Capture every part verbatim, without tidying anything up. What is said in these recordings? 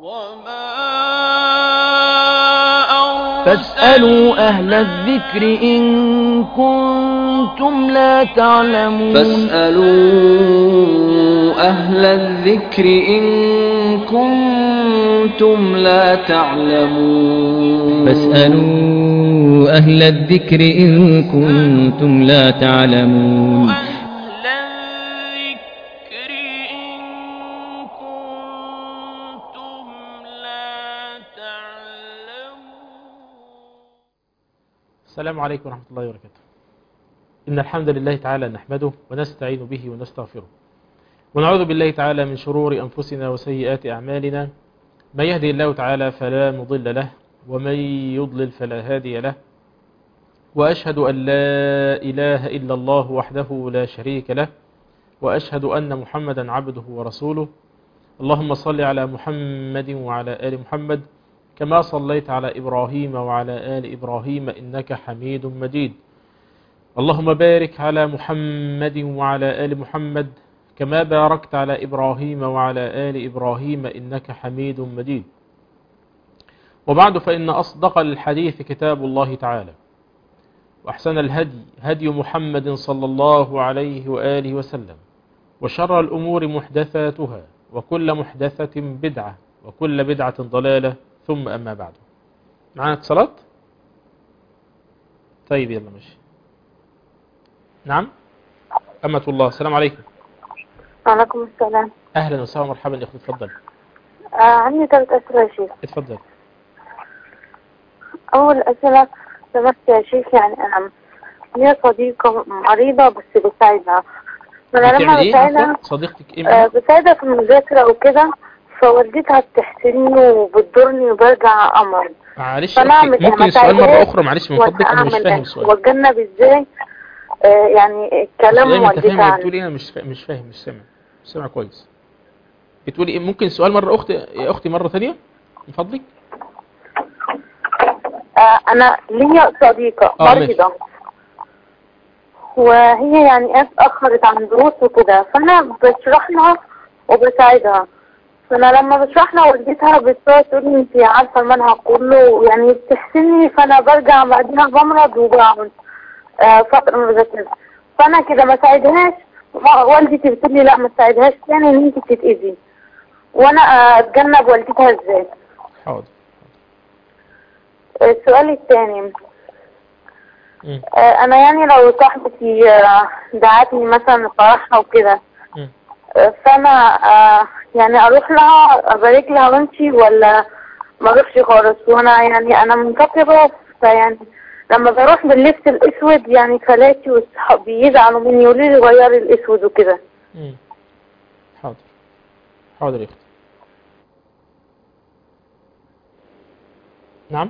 فاسألوا أهل الذكر إن كنتم لا تعلمون فاسألوا أهل الذكر إن كنتم لا تعلمون فاسألوا أهل الذكر إن كنتم لا تعلمون السلام عليكم ورحمة الله وبركاته. إن الحمد لله تعالى نحمده ونستعين به ونستغفره ونعوذ بالله تعالى من شرور أنفسنا وسيئات أعمالنا. من يهدي الله تعالى فلا مضل له ومن يضلل فلا هادي له، وأشهد أن لا إله إلا الله وحده لا شريك له، وأشهد أن محمدا عبده ورسوله. اللهم صل على محمد وعلى آل محمد كما صليت على إبراهيم وعلى آل إبراهيم إنك حميد مجيد. اللهم بارك على محمد وعلى آل محمد كما باركت على إبراهيم وعلى آل إبراهيم إنك حميد مجيد. وبعد، فإن أصدق الحديث كتاب الله تعالى، وأحسن الهدي هدي محمد صلى الله عليه وآله وسلم، وشر الأمور محدثاتها، وكل محدثة بدعة، وكل بدعة ضلالة، ثم أما بعد. معنا اتصالات؟ طيب يلا ماشي. نعم أمة الله، السلام عليكم. وعليكم السلام. أهلا وسهلا ومرحبا يا أخي، اتفضل. آه عندي ثلاث أسئلة يا شيخ. اتفضل. أول أسئلة، سمعت يا شيخ، يعني أنا هي صديقة مريضة بس بساعدها. فأنا لما إيه؟ بساعدها صديقتك إيه؟ آه بساعدها في المذاكرة وكده، فوالدتها بتحسني وبتضرني وبرجع أمر. معلش ممكن السؤال مرة أخرى؟ معلش من فضلك، أنا مش فاهم السؤال. واتجنب إزاي آه يعني كلام والدتها عني. بتقولي أنا مش فاهم مش فاهم مش سامع مش سامع كويس. بتقولي إيه؟ ممكن السؤال مرة أختي يا أختي مرة ثانية من فضلك؟ آه أنا ليا صديقة آه مريضة، وهي يعني اتأخرت عن دروس وكده، فأنا بشرح لها وبساعدها. فأنا لما بشرح لها والدتها بتقعد تقول لي أنت عارفة المنهج كله، يعني بتحسني، فأنا برجع بعدها بمرض وبقعد آه فترة ما بذاكرش. فأنا كده ما ساعدهاش، والدتي بتقول لي لا ما تساعدهاش تاني إن أنت تتأذي، وأنا أتجنب والدتها إزاي؟ حاضر. السؤال الثاني، انا يعني لو صاحبتي دعتني مثلا فرحها وكده، فانا يعني اروح لها ابارك لها وامشي، ولا ما اروحش خالص؟ وانا يعني انا منتقبه، فيعني لما بروح باللبس الاسود يعني خالاتي واصحابي يزعلوا مني يقولوا لي غيري الاسود وكده. حاضر حاضر يا اختي. نعم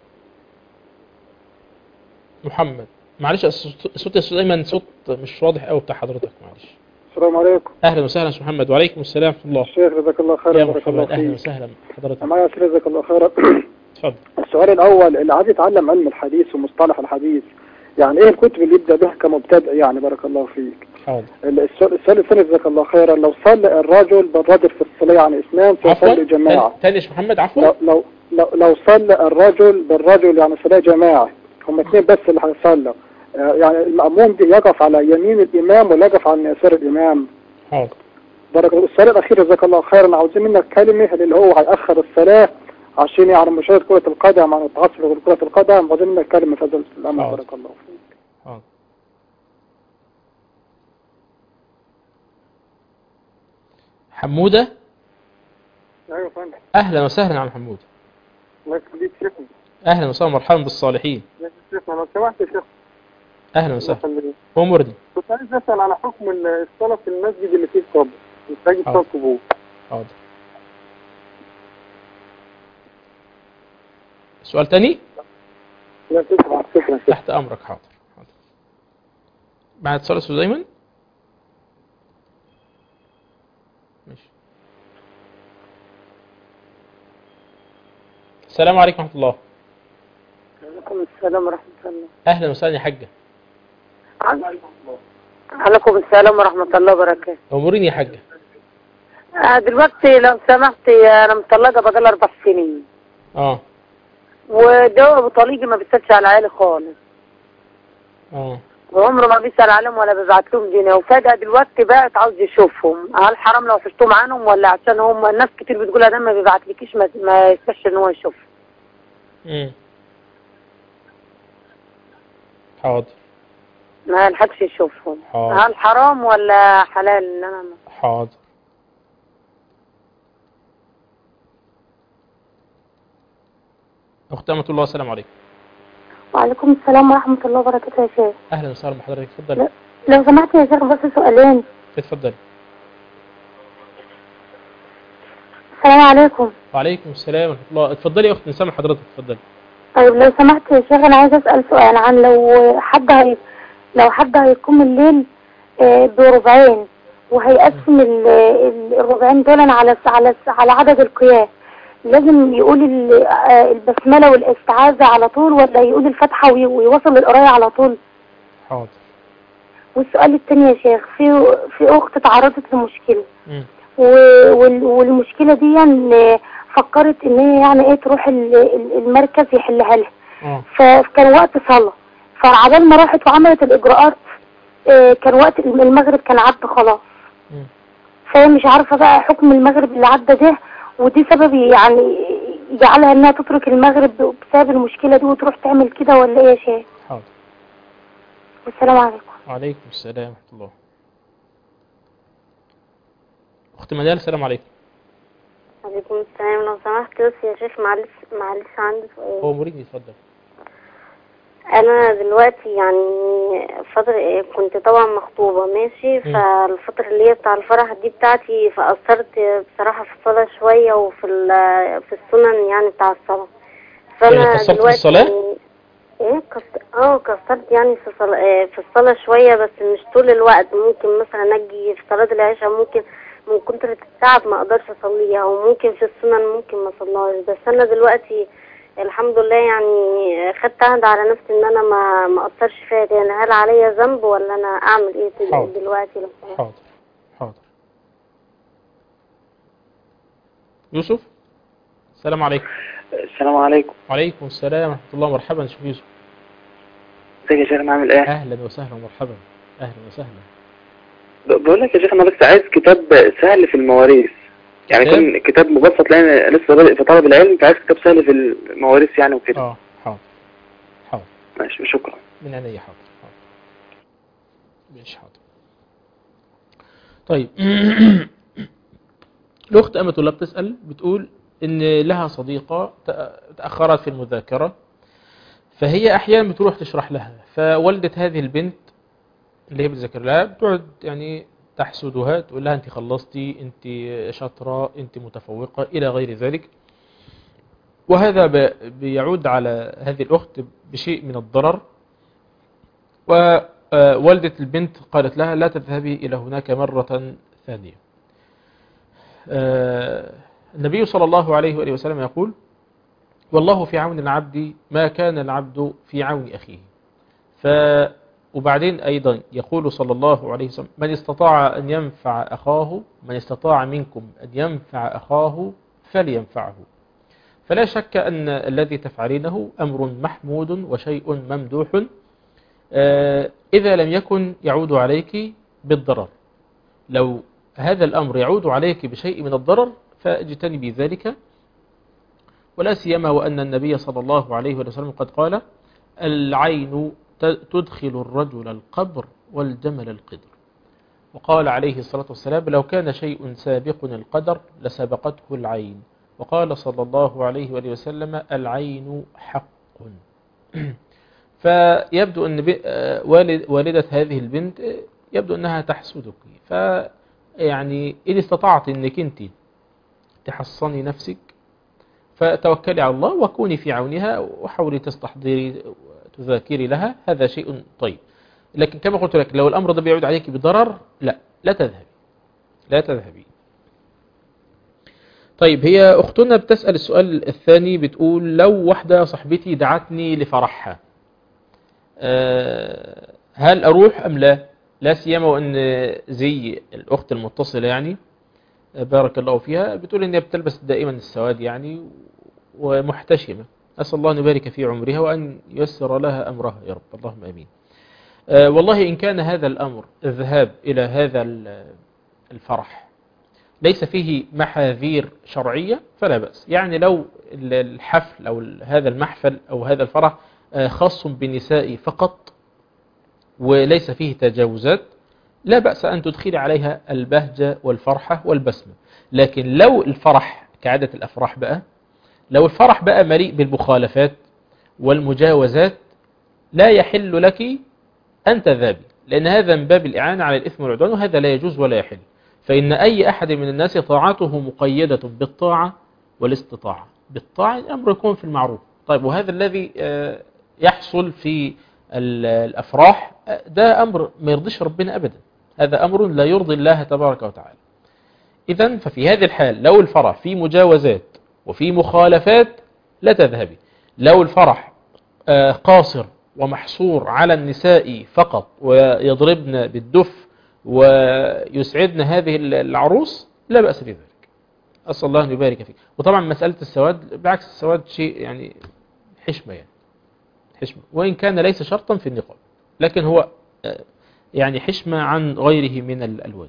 محمد، معلش الصوت الصوت دايما صوت مش واضح قوي بتاع حضرتك، معلش. السلام عليكم. اهلا وسهلا يا محمد. وعليكم السلام ورحمه الله. الشيخ جزاك الله خيرا. يا محمد اهلا وسهلا حضرتك. معايا اسئله جزاك الله خيرا. اتفضل. السؤال الاول، اللي عايز يتعلم علم الحديث ومصطلح الحديث، يعني ايه الكتب اللي يبدا بها كمبتدئ؟ يعني بارك الله فيك. حاضر. السؤال الثاني جزاك الله خيرا، لو صلى الرجل بالرجل في الصلاه يعني اثنان في صلاه جماعه. ثاني يا محمد عفوا. لو لو لو, لو صلى الرجل بالرجل يعني صلاه جماعه، هم اثنين بس اللي هيصلوا، يعني المأموم دي يقف على يمين الإمام ولا يقف على يسار الإمام؟ حاضر. بارك الله. السؤال الأخير جزاك الله خيرا، عاوزين منك كلمة اللي هو هيأخر الصلاة عشان يعني مشاهدة كرة القدم، عن التعصب لكرة القدم، عاوزين منك كلمة في هذا الأمر. بارك الله فيك. حاضر. حمودة. أيوة فندم. أهلا وسهلا عم حمودة. الله يخليك شيخنا. أهلا وسهلا مرحبا بالصالحين. يا شيخنا لو سمحت يا شيخ. أهلا وسهلا. أمرني. كنت عايز أسأل على حكم الصلاة في المسجد اللي فيه قبر، مساجد صلاة قبور. حاضر. سؤال تاني؟ لا شكرا شكرا. تحت أمرك. حاضر. حاضر. بعد اتصال أستاذ أيمن. ماشي. السلام عليكم ورحمة الله. وعليكم السلام ورحمة الله. أهلا وسهلا يا حاجة. عليكم السلام ورحمة الله وبركاته. أمورين يا حاجة. آه دلوقتي لو سمحت انا مطلقه بقالي اربع سنين. اه وده ابو طليقي ما بيسالش على عيالي خالص. اه وعمره ما بيسال عليهم ولا بيبعت لهم جنيه، وفجاه دلوقتي بقت عاوز يشوفهم. هل حرام لو حشتهم عنهم ولا عشان هم الناس كتير بتقول ده ما بيبعتلكيش ما, ما يستاهلش ان هو يشوف؟ امم حاضر ما يلحقش يشوفهم. حاضر. هل حرام ولا حلال ان انا ما... حاضر. اخت امة الله السلام عليكم. وعليكم السلام ورحمة الله وبركاته يا شيخ. اهلا وسهلا بحضرتك، اتفضلي. لو سمحت يا شيخ بس سؤالين. اتفضلي. السلام عليكم. وعليكم السلام ورحمة الله. اتفضلي يا اخت، نسمع حضرتك، اتفضلي. طيب لو سمحت يا شيخ انا عايزه اسال سؤال عن لو حد هي لو حد هيقوم الليل آه، بربعين وهيقسم ال- ال- الربعين دول على على على عدد القيام، لازم يقول ال- آه، البسمله والاستعاذه على طول ولا يقول الفاتحه وي- ويوصل القرايه على طول؟ حاضر. والسؤال الثاني يا شيخ، في في اخت تعرضت لمشكله مم. و- وال- والمشكله دي يعني فكرت ان هي يعني ايه تروح ال- ال- المركز يحلها لها. اه فكان وقت صلاة، فعبال ما راحت وعملت الإجراءات آه، كان وقت المغرب كان عدى خلاص. مم. فهي مش عارفة بقى حكم المغرب اللي عدى ده، ودي سبب يعني يجعلها انها تترك المغرب بسبب المشكلة دي وتروح تعمل كده ولا ايه يا شيخ؟ حاضر. والسلام عليكم. وعليكم السلام ورحمة الله. اخت منال السلام عليكم. عليكم السلام. لو سمحت بس يا شيخ معلش معلش عندي سؤال. هو مريد، اتفضل. انا دلوقتي يعني فترة كنت طبعا مخطوبة ماشي، فالفترة اللي هي بتاع الفرح دي بتاعتي فأثرت بصراحة في الصلاة شوية وفي ال- في السنن يعني بتاع الصلاة. يعني فانا قصرت في دلوقتي الصلاة؟ يعني ايه كست... اه كسرت يعني في الصلاة في الصلاة شوية بس مش طول الوقت. ممكن مثلا اجي في صلاة العشاء ممكن من كتر التعب ما اقدرش اصليها، وممكن في السنن ممكن ما اصليهاش. بس انا دلوقتي الحمد لله يعني خدت عهد على نفسي ان انا ما ما اقصرش فيها تاني. هل عليا ذنب ولا انا اعمل ايه حاضر. دلوقتي لو سمحت؟ حاضر حاضر. يوسف السلام عليكم. السلام عليكم. وعليكم السلام ورحمة الله. مرحبا شيخ يوسف. ازيك يا شيخ، عامل ايه؟ اهلا وسهلا ومرحبا. اهلا وسهلا. ب- بقول لك يا شيخ انا بس عايز كتاب سهل في المواريث، يعني كتاب؟ يكون كتاب مبسط لان لسه بادئ في طلب العلم، فعايز كتاب سهل في المواريث يعني وكده. اه حاضر حاضر. ماشي شكرا. من عينيا. حاضر حاضر. ماشي حاضر. طيب الأخت أمة الله بتسأل، بتقول إن لها صديقة تأ- تأخرت في المذاكرة، فهي أحيانا بتروح تشرح لها، فوالدة هذه البنت اللي هي بتذاكر لها بتقعد يعني تحسدها، تقول لها أنت خلصتي، أنت شاطرة، أنت متفوقة إلى غير ذلك. وهذا ب- بيعود على هذه الأخت بشيء من الضرر. ووالدة البنت قالت لها لا تذهبي إلى هناك مرة ثانية. آه، النبي صلى الله عليه وآله وسلم يقول والله في عون العبد ما كان العبد في عون أخيه. ف وبعدين أيضا يقول صلى الله عليه وسلم من استطاع أن ينفع أخاه من استطاع منكم أن ينفع أخاه فلينفعه. فلا شك أن الذي تفعلينه أمر محمود وشيء ممدوح آه، إذا لم يكن يعود عليك بالضرر. لو هذا الأمر يعود عليك بشيء من الضرر فاجتنبي ذلك، ولا سيما وأن النبي صلى الله عليه وسلم قد قال العين تدخل الرجل القبر والجمل القدر. وقال عليه الصلاة والسلام لو كان شيء سابق القدر لسبقته العين. وقال صلى الله عليه وآله وسلم العين حق. فيبدو أن والد والدة هذه البنت يبدو أنها تحسدك، فيعني إن استطعت أنك أنت تحصني نفسك فتوكلي على الله وكوني في عونها وحاولي تستحضري تذاكري لها، هذا شيء طيب. لكن كما قلت لك لو الأمر ده بيعود عليك بضرر لا لا تذهبي لا تذهبي. طيب هي أختنا بتسأل السؤال الثاني، بتقول لو واحدة صاحبتي دعتني لفرحها هل أروح أم لا؟ لا سيما وأن زي الأخت المتصلة يعني بارك الله فيها، بتقول إن هي بتلبس دائما السواد يعني ومحتشمة. أسأل الله أن يبارك في عمرها وأن ييسر لها أمرها يا رب، اللهم أمين. أه والله إن كان هذا الأمر الذهاب إلى هذا الفرح ليس فيه محاذير شرعية فلا بأس. يعني لو الحفل أو هذا المحفل أو هذا الفرح خاص بالنساء فقط وليس فيه تجاوزات لا بأس أن تدخل عليها البهجة والفرحة والبسمة. لكن لو الفرح كعادة الأفراح بقى، لو الفرح بقى مليء بالمخالفات والمجاوزات لا يحل لك أن تذهبي، لأن هذا من باب الإعانة على الإثم والعدوان، وهذا لا يجوز ولا يحل. فإن أي أحد من الناس طاعته مقيدة بالطاعة والاستطاعة. بالطاعة الأمر يكون في المعروف. طيب وهذا الذي يحصل في الأفراح ده أمر ما يرضيش ربنا أبدا، هذا أمر لا يرضي الله تبارك وتعالى. إذن ففي هذه الحال لو الفرح في مجاوزات وفي مخالفات لا تذهبي. لو الفرح قاصر ومحصور على النساء فقط ويضربن بالدف ويسعدن هذه العروس لا بأس بذلك. أسأل الله أن يبارك فيك. وطبعا مسألة السواد بعكس السواد شيء يعني حشمة، يعني حشمة، وإن كان ليس شرطا في النقاب لكن هو يعني حشمة عن غيره من الألوان.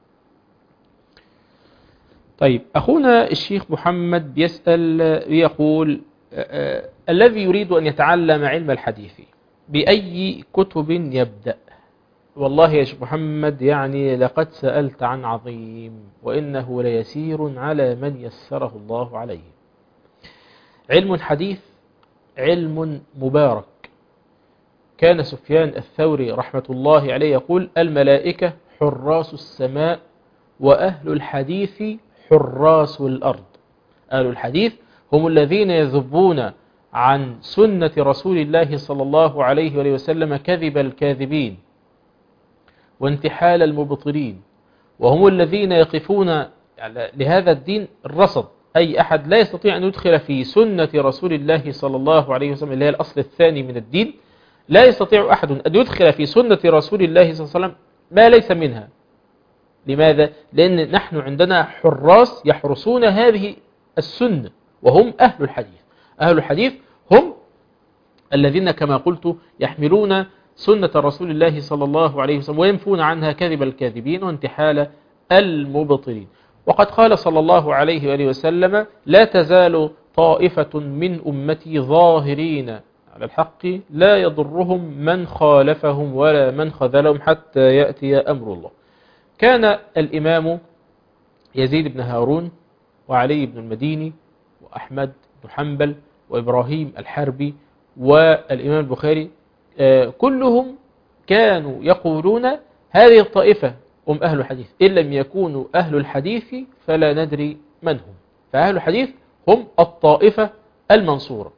طيب أخونا الشيخ محمد بيسأل يقول الذي يريد أن يتعلم علم الحديث بأي كتب يبدأ؟ والله يا شيخ محمد يعني لقد سألت عن عظيم وإنه ليسير على من يسره الله عليه. علم الحديث علم مبارك. كان سفيان الثوري رحمة الله عليه يقول الملائكة حراس السماء وأهل الحديث حراس الأرض. أهل الحديث هم الذين يذبون عن سنة رسول الله صلى الله عليه وسلم كذب الكاذبين وانتحال المبطلين، وهم الذين يقفون لهذا الدين الرصد. أي أحد لا يستطيع أن يدخل في سنة رسول الله صلى الله عليه وسلم اللي هي الأصل الثاني من الدين، لا يستطيع أحد أن يدخل في سنة رسول الله صلى الله عليه وسلم ما ليس منها. لماذا؟ لأن نحن عندنا حراس يحرسون هذه السنة وهم أهل الحديث. أهل الحديث هم الذين كما قلت يحملون سنة رسول الله صلى الله عليه وسلم وينفون عنها كذب الكاذبين وانتحال المبطلين. وقد قال صلى الله عليه وآله وسلم لا تزال طائفة من أمتي ظاهرين على الحق لا يضرهم من خالفهم ولا من خذلهم حتى يأتي أمر الله. كان الإمام يزيد بن هارون وعلي بن المديني وأحمد بن حنبل وإبراهيم الحربي والإمام البخاري كلهم كانوا يقولون هذه الطائفة هم أهل الحديث، إن لم يكونوا أهل الحديث فلا ندري من هم. فأهل الحديث هم الطائفة المنصورة.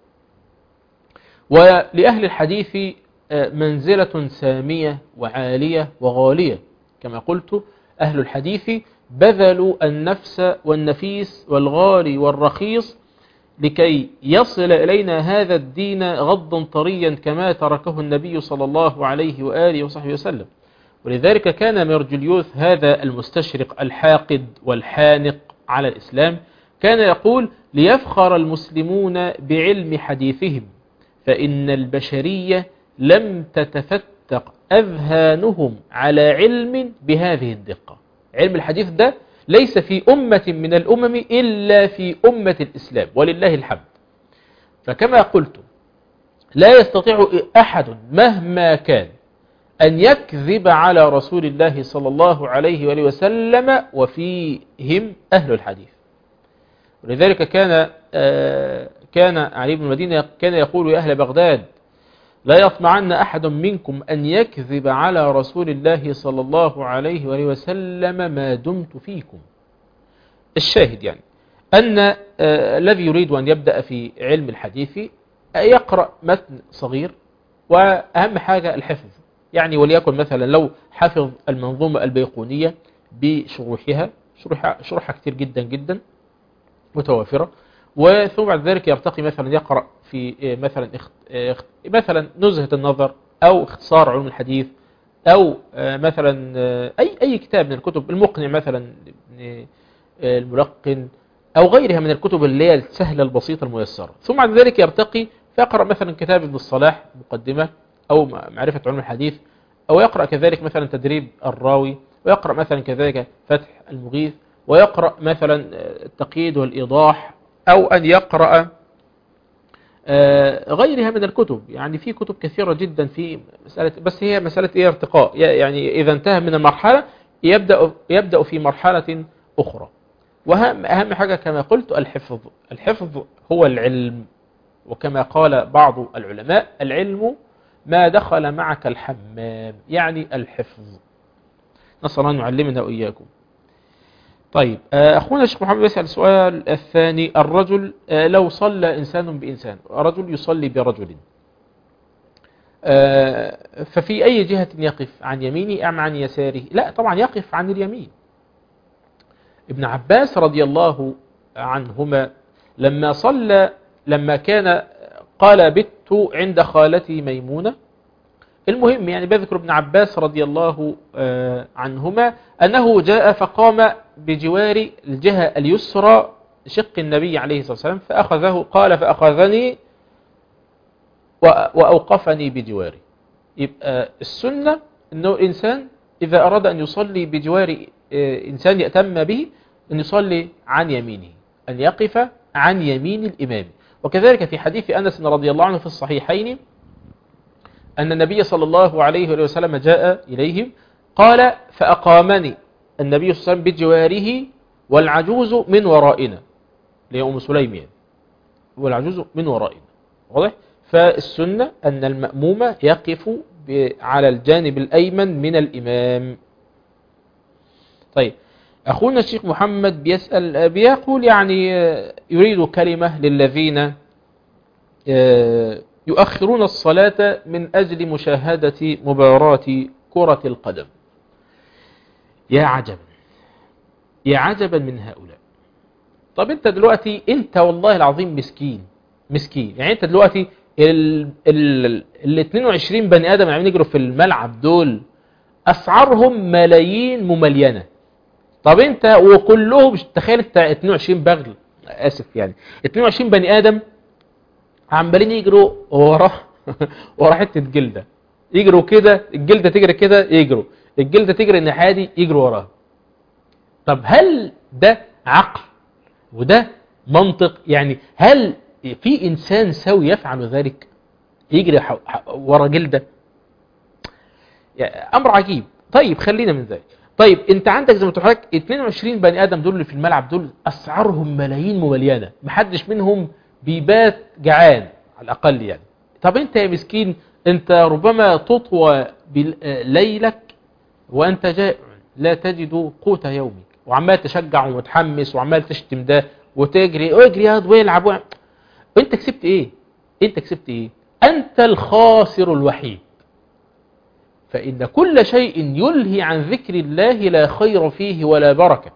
ولأهل الحديث منزلة سامية وعالية وغالية. كما قلت أهل الحديث بذلوا النفس والنفيس والغالي والرخيص لكي يصل إلينا هذا الدين غضا طريا كما تركه النبي صلى الله عليه وآله وصحبه وسلم. ولذلك كان مرجليوث هذا المستشرق الحاقد والحانق على الإسلام كان يقول ليفخر المسلمون بعلم حديثهم فإن البشرية لم تتفتق أذهانهم على علم بهذه الدقة. علم الحديث ده ليس في أمة من الأمم إلا في أمة الإسلام ولله الحمد. فكما قلت لا يستطيع أحد مهما كان أن يكذب على رسول الله صلى الله عليه وآله وسلم وفيهم أهل الحديث. ولذلك كان كان علي بن المدينة كان يقول يا أهل بغداد لا يطمعن أحد منكم أن يكذب على رسول الله صلى الله عليه وآله وسلم ما دمت فيكم. الشاهد يعني أن آه الذي يريد أن يبدأ في علم الحديث يقرأ متن صغير وأهم حاجة الحفظ. يعني وليكن مثلا لو حفظ المنظومة البيقونية بشروحها شروحها, شروحها كتير جدا جدا متوافرة، وثم بعد ذلك يرتقي مثلا يقرأ في مثلا مثلا نزهة النظر أو اختصار علوم الحديث أو مثلا أي أي كتاب من الكتب المقنع مثلا الملقن أو غيرها من الكتب اللي هي السهلة البسيطة الميسرة. ثم بعد ذلك يرتقي فيقرأ مثلا كتاب ابن الصلاح مقدمة أو معرفة علوم الحديث، أو يقرأ كذلك مثلا تدريب الراوي، ويقرأ مثلا كذلك فتح المغيث، ويقرأ مثلا التقييد والإيضاح، أو أن يقرأ غيرها من الكتب. يعني في كتب كثيرة جدا في مسألة، بس هي مسألة إيه ارتقاء. يعني إذا انتهى من المرحلة يبدأ يبدأ في مرحلة أخرى. وأهم أهم حاجة كما قلت الحفظ. الحفظ هو العلم، وكما قال بعض العلماء العلم ما دخل معك الحمام، يعني الحفظ. نسأل الله أن يعلمنا وإياكم. طيب أخونا الشيخ محمد يسأل السؤال الثاني: الرجل لو صلى إنسان بإنسان، رجل يصلي برجل، ففي أي جهة يقف، عن يمينه أم عن يساره؟ لا طبعا يقف عن اليمين. ابن عباس رضي الله عنهما لما صلى لما كان قال بت عند خالتي ميمونة، المهم يعني بذكر ابن عباس رضي الله عنهما أنه جاء فقام بجوار الجهة اليسرى شق النبي عليه الصلاة والسلام فأخذه، قال فأخذني وأوقفني بجواري. يبقى السنة أنه الإنسان إذا أراد أن يصلي بجوار إنسان يأتم به أن يصلي عن يمينه، أن يقف عن يمين الإمام. وكذلك في حديث أنس رضي الله عنه في الصحيحين أن النبي صلى الله عليه وسلم جاء إليهم قال فأقامني النبي صلى الله عليه وسلم بجواره والعجوز من ورائنا، اللي هي أم سليم يعني، والعجوز من ورائنا. واضح؟ فالسنة أن المأموم يقف على الجانب الأيمن من الإمام. طيب أخونا الشيخ محمد بيسأل بيقول يعني يريد كلمة للذين يؤخرون الصلاة من أجل مشاهدة مباراة كرة القدم. يا عجبا يا عجبا من هؤلاء. طب انت دلوقتي انت والله العظيم مسكين مسكين يعني انت دلوقتي ال ال ال اثنين وعشرين بني آدم عم يجروا في الملعب دول أسعارهم ملايين مملينة. طب انت وكلهم تخيل انت اثنين وعشرين بغل اسف يعني اثنين وعشرين بني آدم عمالين يجروا ورا ورا حته جلده، يجروا كده الجلده تجري كده يجروا، الجلده تجري الناحيه دي يجروا وراها. طب هل ده عقل وده منطق؟ يعني هل في انسان سوي يفعل ذلك، يجري ورا جلده؟ يعني امر عجيب. طيب خلينا من ذلك. طيب انت عندك زي ما قلت لك اثنين وعشرين بني ادم دول اللي في الملعب دول اسعارهم ملايين ممليانه، محدش منهم بيبات جعان على الأقل يعني. طب أنت يا مسكين أنت ربما تطوى ليلك وأنت جائع لا تجد قوت يومك، وعمال تشجع ومتحمس وعمال تشتم ده وتجري واجري يا ويلعب و... أنت كسبت إيه؟ أنت كسبت إيه؟ أنت الخاسر الوحيد. فإن كل شيء يلهي عن ذكر الله لا خير فيه ولا بركة.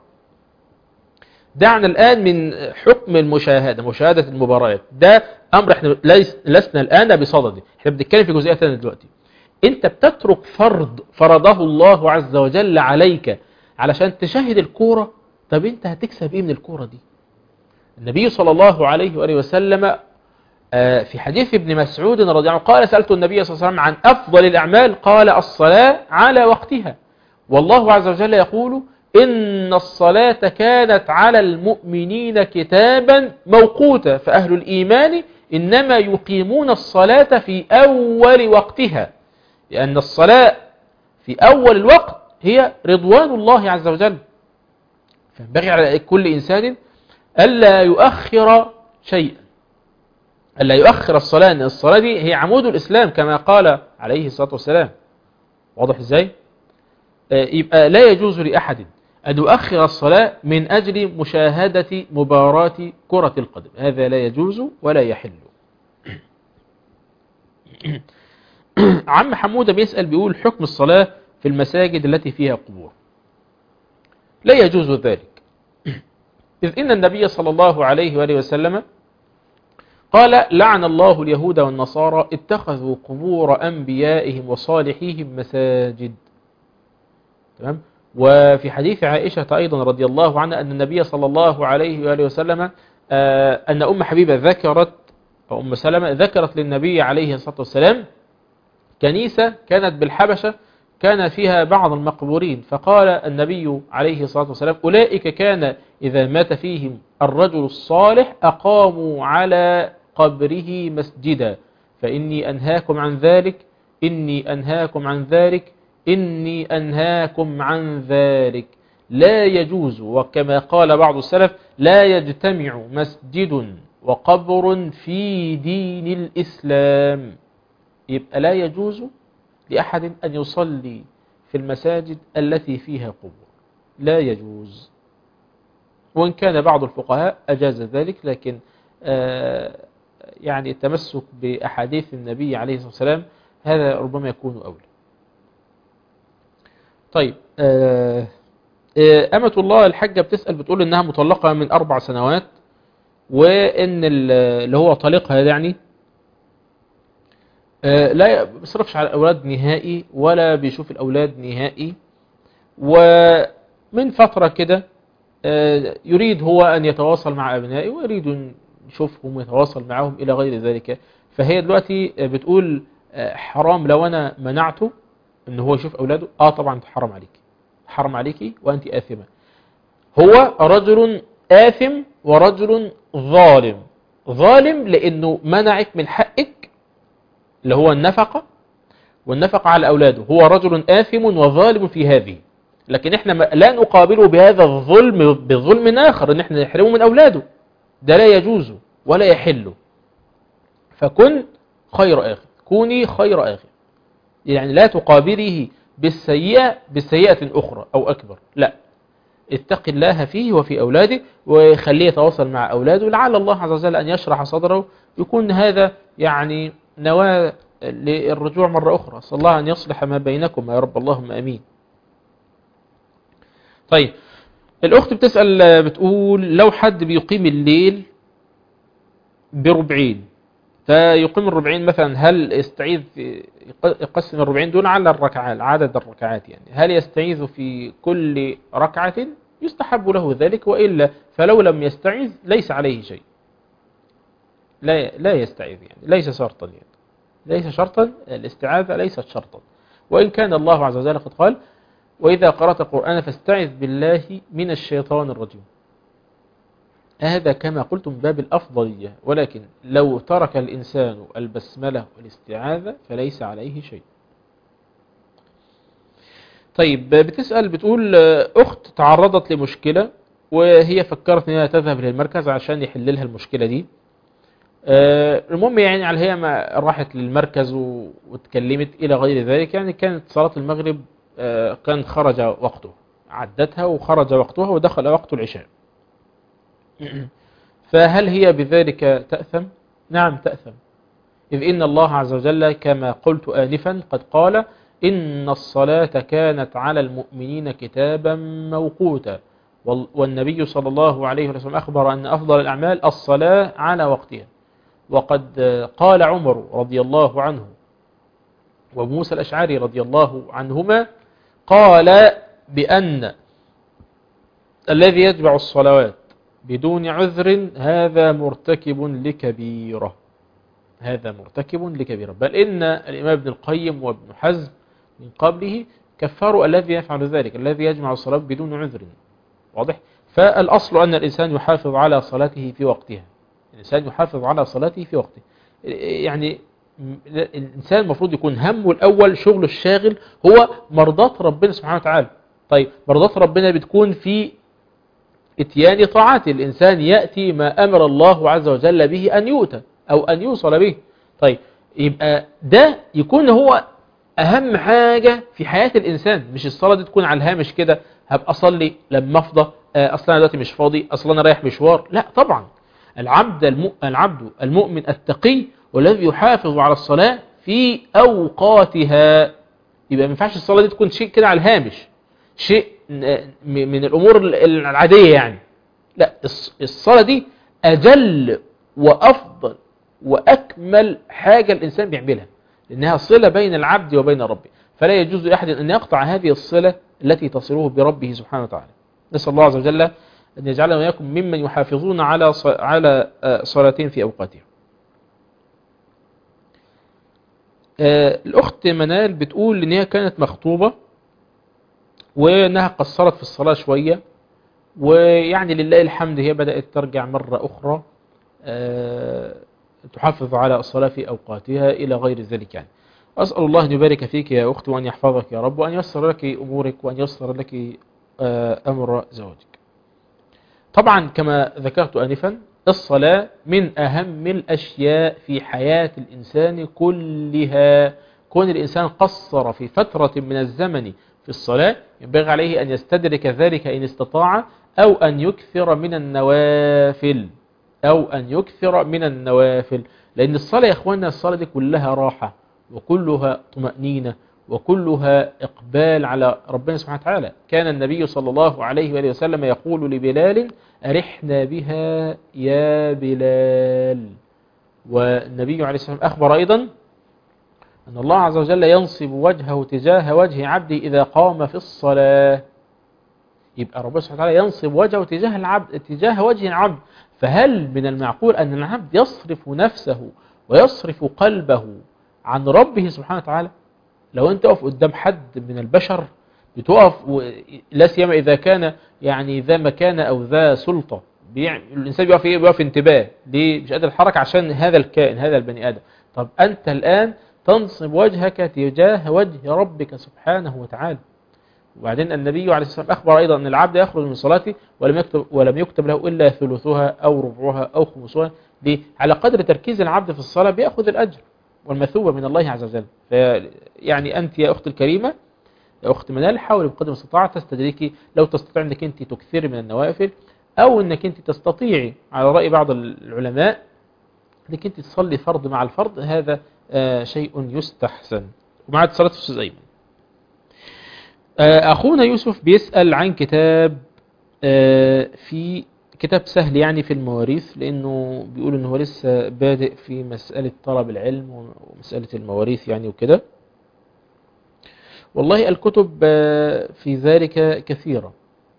دعنا الآن من حكم المشاهدة، مشاهدة المباريات، ده أمر احنا لسنا الآن بصدده، احنا بنتكلم في جزئية ثانية دلوقتي. انت بتترك فرض فرضه الله عز وجل عليك علشان تشاهد الكورة. طب انت هتكسب ايه من الكورة دي؟ النبي صلى الله عليه وآله وسلم في حديث ابن مسعود رضي الله عنه قال سألت النبي صلى الله عليه وسلم عن أفضل الأعمال قال الصلاة على وقتها، والله عز وجل يقول إن الصلاة كانت على المؤمنين كتابا موقوتا، فأهل الإيمان إنما يقيمون الصلاة في أول وقتها، لأن الصلاة في أول الوقت هي رضوان الله عز وجل. فينبغي على كل إنسان ألا يؤخر شيئا، ألا يؤخر الصلاة، أن الصلاة دي هي عمود الإسلام كما قال عليه الصلاة والسلام. واضح إزاي؟ يبقى لا يجوز لأحد أن يؤخر الصلاة من أجل مشاهدة مباراة كرة القدم، هذا لا يجوز ولا يحل. عم حمودة بيسأل بيقول حكم الصلاة في المساجد التي فيها قبور. لا يجوز ذلك، إذ إن النبي صلى الله عليه وآله وسلم قال لعن الله اليهود والنصارى اتخذوا قبور أنبيائهم وصالحيهم مساجد. تمام؟ وفي حديث عائشة أيضا رضي الله عنها أن النبي صلى الله عليه وآله وسلم أن أم حبيبة ذكرت أو أم سلمة ذكرت للنبي عليه الصلاة والسلام كنيسة كانت بالحبشة كان فيها بعض المقبورين، فقال النبي عليه الصلاة والسلام أولئك كان إذا مات فيهم الرجل الصالح أقاموا على قبره مسجدا، فإني أنهاكم عن ذلك إني أنهاكم عن ذلك إني أنهاكم عن ذلك. لا يجوز، وكما قال بعض السلف لا يجتمع مسجد وقبر في دين الإسلام. يبقى لا يجوز لأحد أن يصلي في المساجد التي فيها قبور، لا يجوز. وإن كان بعض الفقهاء أجاز ذلك، لكن آه يعني التمسك بأحاديث النبي عليه الصلاة والسلام هذا ربما يكون أولى. طيب آه أمة الله الحجة بتسأل بتقول إنها مطلقة من أربع سنوات، وإن اللي هو طليقها يعني لا بيصرفش على الأولاد نهائي ولا بيشوف الأولاد نهائي، ومن فترة كده يريد هو أن يتواصل مع أبنائه ويريد يشوفهم ويتواصل معهم إلى غير ذلك. فهي دلوقتي بتقول حرام لو أنا منعته أنه هو يشوف أولاده. آه طبعا حرام عليك، حرام عليك وأنت آثمة. هو رجل آثم ورجل ظالم. ظالم لأنه منعك من حقك اللي هو النفقة، والنفقة على أولاده. هو رجل آثم وظالم في هذه، لكن احنا لا نقابله بهذا الظلم بظلم آخر ان احنا نحرمه من أولاده، ده لا يجوز ولا يحل. فكن خير آخر، كوني خير آخر، يعني لا تقابله بالسيئة بالسيئة أخرى أو أكبر، لا، اتق الله فيه وفي أولاده وخليه يتواصل مع أولاده، لعل الله عز وجل أن يشرح صدره، يكون هذا يعني نواة للرجوع مرة أخرى. أسأل الله أن يصلح ما بينكم يا رب، اللهم أمين. طيب الأخت بتسأل بتقول لو حد بيقيم الليل بربعين، فيقيم الربعين مثلا، هل يستعيذ يقسم الربعين دون على الركعات عدد الركعات، يعني هل يستعيذ في كل ركعة؟ يستحب له ذلك، وإلا فلو لم يستعيذ ليس عليه شيء، لا لا يستعيذ، يعني ليس شرطا، يعني ليس شرطا، الاستعاذة ليست شرطا. وإن كان الله عز وجل قد قال وإذا قرأت القرآن فاستعذ بالله من الشيطان الرجيم. هذا كما قلت من باب الأفضلية، ولكن لو ترك الإنسان البسملة والاستعاذة فليس عليه شيء. طيب بتسأل بتقول أخت تعرضت لمشكلة وهي فكرت أنها تذهب للمركز عشان يحللها المشكلة دي. المهم يعني على هي ما راحت للمركز واتكلمت إلى غير ذلك، يعني كانت صلاة المغرب كان خرج وقته، عدتها وخرج وقتها ودخل وقت العشاء. فهل هي بذلك تأثم؟ نعم تأثم، إذ إن الله عز وجل كما قلت آنفا قد قال إن الصلاة كانت على المؤمنين كتابا موقوتا، والنبي صلى الله عليه وسلم أخبر أن أفضل الأعمال الصلاة على وقتها. وقد قال عمر رضي الله عنه وابو موسى الأشعري رضي الله عنهما قال بأن الذي يتبع الصلوات بدون عذر هذا مرتكب لكبيرة، هذا مرتكب لكبيرة. بل إن الإمام ابن القيم وابن حزم من قبله كفروا الذي يفعل ذلك، الذي يجمع الصلاة بدون عذر. واضح؟ فالأصل أن الإنسان يحافظ على صلاته في وقتها، الإنسان يحافظ على صلاته في وقته. يعني الإنسان المفروض يكون همه الأول شغله الشاغل هو مرضاة ربنا سبحانه وتعالى. طيب مرضاة ربنا بتكون في اتيان طاعات، الإنسان يأتي ما أمر الله عز وجل به أن يؤتى أو أن يوصل به. طيب يبقى ده يكون هو أهم حاجة في حياة الإنسان، مش الصلاة دي تكون على الهامش كده، هبقى أصلي لما أفضى، أصلا أنا دلوقتي مش فاضي، أصلا أنا رايح مشوار. لا طبعا، العبد الم... العبد المؤمن التقي والذي يحافظ على الصلاة في أوقاتها. يبقى ما ينفعش الصلاة دي تكون شيء كده على الهامش، شيء من الأمور العادية يعني. لا، الصلاة دي أجل وأفضل وأكمل حاجة الإنسان بيعملها، لأنها صلة بين العبد وبين ربه، فلا يجوز لأحد أن يقطع هذه الصلة التي تصله بربه سبحانه وتعالى. نسأل الله عز وجل أن يجعلنا وإياكم ممن يحافظون على على صلاتين في أوقاتها. الأخت منال بتقول إن هي كانت مخطوبة وإنها قصرت في الصلاة شوية، ويعني لله الحمد هي بدأت ترجع مرة أخرى تحافظ على الصلاة في أوقاتها إلى غير ذلك. يعني أسأل الله أن يبارك فيك يا أخت، وأن يحفظك يا رب، وأن ييسر لك أمورك، وأن ييسر لك أمر زواجك. طبعا كما ذكرت آنفا، الصلاة من أهم الأشياء في حياة الإنسان كلها. كون الإنسان قصر في فترة من الزمن في الصلاة ينبغي عليه أن يستدرك ذلك إن استطاع، أو أن يكثر من النوافل أو أن يكثر من النوافل لأن الصلاة يا إخواننا، الصلاة دي كلها راحة، وكلها طمأنينة، وكلها إقبال على ربنا سبحانه وتعالى. كان النبي صلى الله عليه وآله وسلم يقول لبلال: أرحنا بها يا بلال. والنبي عليه الصلاة والسلام أخبر أيضا أن الله عز وجل ينصب وجهه تجاه وجه عبده إذا قام في الصلاة. يبقى ربنا سبحانه وتعالى ينصب وجهه تجاه العبد تجاه وجه العبد. فهل من المعقول أن العبد يصرف نفسه ويصرف قلبه عن ربه سبحانه وتعالى؟ لو أنت تقف قدام حد من البشر بتقف، لا سيما إذا كان يعني ذا مكانة أو ذا سلطة، الإنسان بيقف إيه؟ بيقف انتباه، ليه؟ مش قادر الحركة عشان هذا الكائن، هذا البني آدم. طب أنت الآن تنصب وجهك تجاه وجه ربك سبحانه وتعالى. وبعدين النبي عليه الصلاة والسلام أخبر أيضا أن العبد يخرج من صلاته ولم يكتب, ولم يكتب له إلا ثلثها أو ربعها أو خمسها. دي على قدر تركيز العبد في الصلاة بيأخذ الأجر والمثوبة من الله عز وجل. يعني أنت يا أخت الكريمة، يا أخت منال، حاولي بقدر المستطاع تستدركي، لو تستطيع أنك أنت تكثري من النوافل، أو أنك أنت تستطيعي على رأي بعض العلماء أنك أنت تصلي فرض مع الفرض. هذا آه شيء يستحسن. ومع صلاة أستاذ أيمن، آه أخونا يوسف بيسأل عن كتاب، آه في كتاب سهل يعني في المواريث، لأنه بيقول أنه هو لسه بادئ في مسألة طلب العلم ومسألة المواريث يعني وكده. والله الكتب آه في ذلك كثيرة.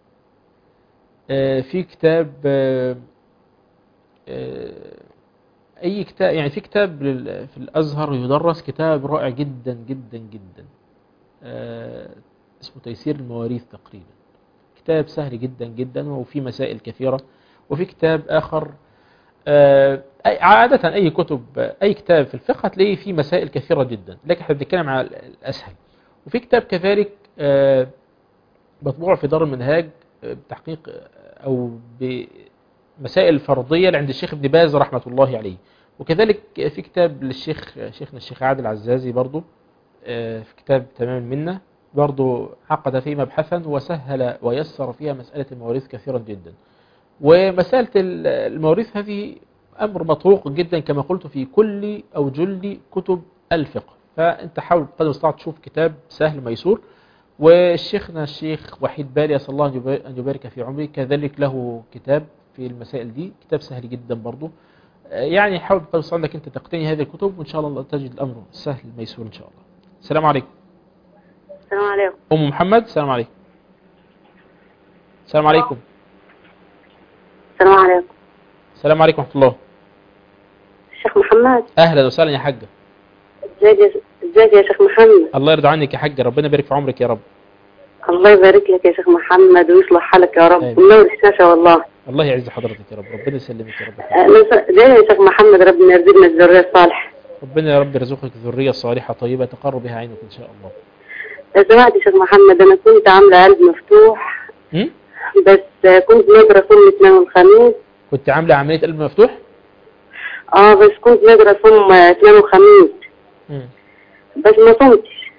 آه في كتاب آه آه أي كتاب، يعني في كتاب في الأزهر يدرس، كتاب رائع جدا جدا جدا، آه اسمه تيسير المواريث تقريبا. كتاب سهل جدا جدا وفي مسائل كثيرة. وفي كتاب آخر، آه عادة أي كتب أي كتاب في الفقه هتلاقيه فيه مسائل كثيرة جدا، لكن احنا بنتكلم على الأسهل. وفي كتاب كذلك آه مطبوع في دار المنهاج بتحقيق أو بمسائل فرضية عند الشيخ ابن باز رحمة الله عليه. وكذلك في كتاب للشيخ شيخنا الشيخ عادل العزازي برضو، آه في كتاب تمام منا برضو عقد فيه مبحثا وسهل ويسر فيها مسألة المواريث كثيرا جدا. ومسألة المواريث هذه أمر مطروق جدا كما قلت في كل أو جل كتب الفقه. فأنت حاول بقدر المستطاع تشوف كتاب سهل ميسور. والشيخنا الشيخ وحيد بالي أسأل الله أن يبارك في عمري كذلك له كتاب في المسائل دي، كتاب سهل جدا برضو. يعني حاول بقدر المستطاع أنك أنت تقتني هذه الكتب، وإن شاء الله تجد الأمر سهل ميسور إن شاء الله. السلام عليكم. السلام عليكم. أم محمد. السلام عليكم. السلام عليكم. السلام عليكم. السلام عليكم ورحمة الله. الشيخ محمد. أهلا وسهلا يا حاجة. ازيك ازيك يا شيخ محمد؟ الله يرضى عنك يا حاجة، ربنا يبارك في عمرك يا رب. الله يبارك لك يا شيخ محمد ويصلح حالك يا رب ونور الشاشة والله. الله يعز حضرتك يا رب، ربنا يسلمك يا رب. ازاي يا شيخ محمد؟ ربنا يرزقنا الذرية الصالحة. ربنا يا رب يرزقك ذرية صالحة طيبة تقر بها عينك إن شاء الله. لو سمحت يا شيخ محمد، أنا كنت عاملة قلب مفتوح م? بس كنت نادرة صوم الاثنين والخميس. كنت عاملة عملية قلب مفتوح؟ اه بس كنت نادرة صوم اثنين وخميس م. بس ما صمتش.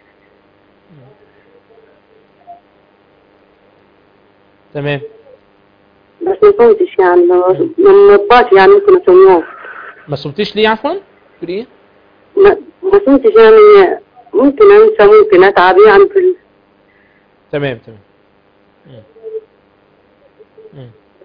تمام. بس ما صمتش يعني من نطاش يعني ممكن أصوم يوم. ما صمتيش ليه عفوا؟ تقولي ايه؟ ما ما صمتش يعني ممكن أنسى ممكن أتعب يعني في ال... تمام تمام. م. م.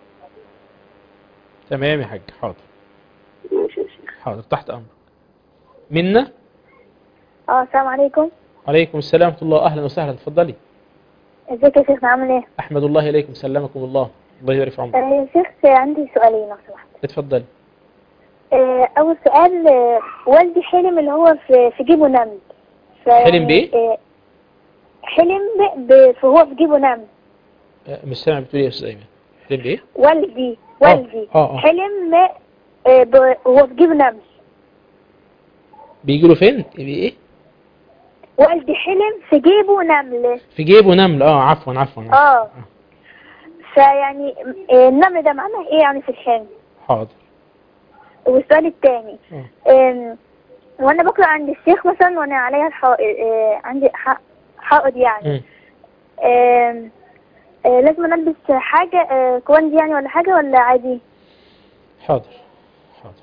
تمام يا حاج. حاضر. ماشي يا شيخ. حاضر تحت أمرك. منا. اه السلام عليكم. عليكم السلام ورحمة الله. أهلا وسهلا، تفضلي. ازيك يا شيخ عامل ايه؟ احمد الله اليكم، سلمكم الله، الله يبارك في عمرك. آه، يا شيخ عندي سؤالين لو سمحت. اتفضل. آه، اول سؤال، آه، والدي حلم اللي هو في في جيبه نمل. ف- حلم بايه؟ آه، حلم ب- فهو في جيبه نمل. آه، مش سامع بتقول ايه يا استاذ ايمن؟ حلم بايه؟ والدي والدي آه، آه. حلم آه، ب- وهو في جيبه نمل. بيجي له فين؟ ايه؟ والدي حلم في جيبه نمل. في جيبه نمل. اه عفوا عفوا. اه فيعني آه، النمل ده معناه ايه يعني في الحلم؟ حاضر. والسؤال الثاني، آه. وانا بقرا عند الشيخ مثلا وانا عليا الحائط، آه، عندي ح- حائط يعني، آم، آه، لازم البس حاجه آه، كوندي يعني ولا حاجه ولا عادي؟ حاضر حاضر.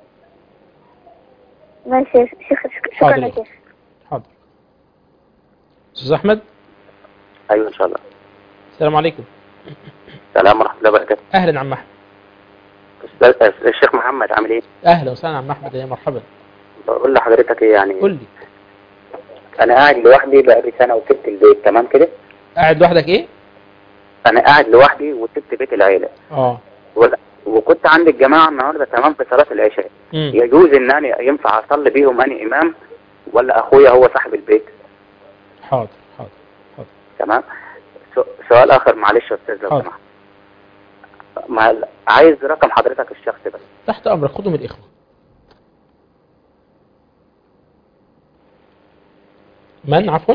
ماشي يا شيخ، شكرا حاضر يا يا شيخ. حاضر. استاذ احمد. ايوه ان شاء الله. السلام عليكم. السلام ورحمه الله وبركاته. اهلا عم احمد. الشيخ محمد عامل ايه؟ اهلا وسهلا عم احمد، يا مرحبا. بقول لحضرتك ايه يعني، قول لي. انا قاعد لوحدي بقالي سنه وسبت البيت، تمام كده؟ قاعد لوحدك ايه؟ انا قاعد لوحدي وسبت بيت العيله. اه وكنت عند الجماعه النهارده تمام في صلاه العشاء. مم. يجوز ان انا ينفع اصلي بيهم انا امام ولا اخويا هو صاحب البيت؟ حاضر حاضر حاضر. تمام. سؤال اخر معلش يا استاذ لو سمحت. مع... عايز رقم حضرتك الشخصي بس. تحت امرك، خده من الاخوه. من عفوا؟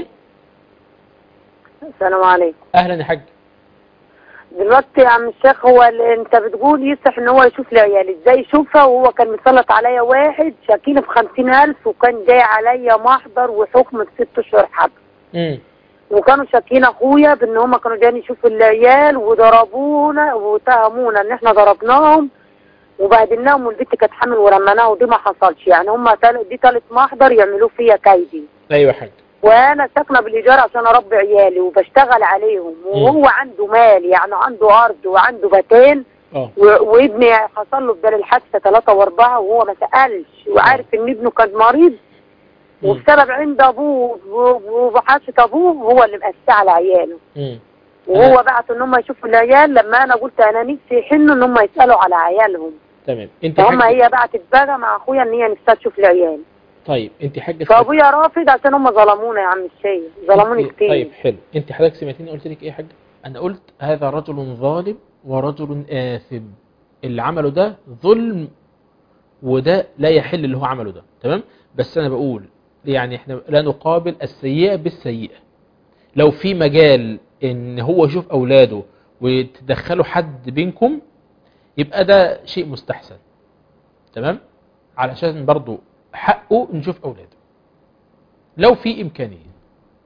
السلام عليكم. اهلا يا حاج. دلوقتي يا عم الشيخ، هو اللي انت بتقول يصح ان هو يشوف العيال، ازاي يشوفها وهو كان مسلط عليا واحد شاكيني في خمسين الف وكان جاي عليا محضر وحكم في ست اشهر حبس. امم وكانوا شاكين اخويا بان هم كانوا جايين يشوفوا العيال وضربونا واتهمونا ان احنا ضربناهم وبهدلناهم والبنت كانت حامل ورمناها، ودي ما حصلش يعني. هم دي ثالث محضر يعملوه فيا كايدي. ايوه يا حاج. وانا ساكنه بالايجار عشان اربي عيالي وبشتغل عليهم، وهو عنده مال يعني عنده ارض وعنده بيتين، وابني حصل له بدل الحادثه ثلاثه واربعه وهو ما سالش، وعارف ان ابنه كان مريض وبسبب عند ابوه وبحاسه ابوه هو اللي مأسس على عياله. مم. وهو بعت ان هم يشوفوا العيال، لما انا قلت انا نفسي يحنوا ان هم يسالوا على عيالهم. تمام. انت هم هي بعتت بقى مع اخويا ان هي نفسها تشوف العيال. طيب انت حاجه فابويا رافض عشان هم ظلمونا يا عم الشيخ، ظلموني كتير. طيب حلو. انت حضرتك سمعتني قلت لك ايه يا حاجه؟ انا قلت هذا رجل ظالم ورجل آثم، اللي عمله ده ظلم وده لا يحل اللي هو عمله ده، تمام؟ بس انا بقول يعني احنا لا نقابل السيئه بالسيئه. لو في مجال ان هو يشوف اولاده وتدخلوا حد بينكم يبقى ده شيء مستحسن، تمام؟ علشان برضو حقه نشوف اولاده لو في امكانيه.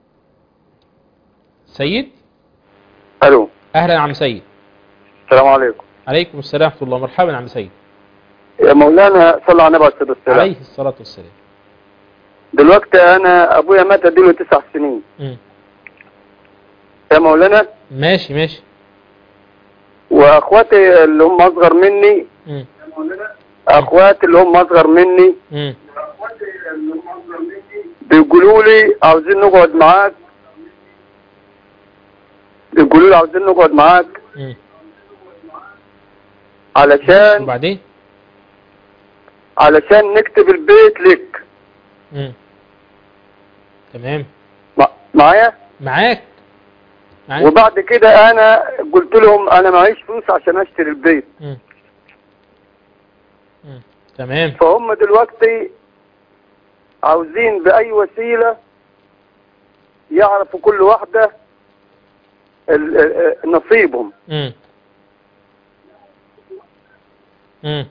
سيد. الو. اهلا يا عم سيد. السلام عليكم. عليكم السلام ورحمه الله. مرحبا يا عم سيد. يا مولانا صلى على النبي عليه الصلاه والسلام. عليه الصلاه والسلام. دلوقتي انا ابويا مات اديله تسع سنين. امم يا مولانا. ماشي ماشي. واخواتي اللي هم اصغر مني امم اخواتي اللي هم اصغر مني امم بيقولوا لي عاوزين نقعد معاك بيقولوا لي عاوزين نقعد معاك امم علشان وبعدين علشان نكتب البيت لك. امم تمام. معايا معاك معاك. وبعد كده انا قلت لهم انا معيش فلوس عشان اشتري البيت. امم تمام. فهم دلوقتي عاوزين باي وسيله يعرفوا كل واحده نصيبهم. امم امم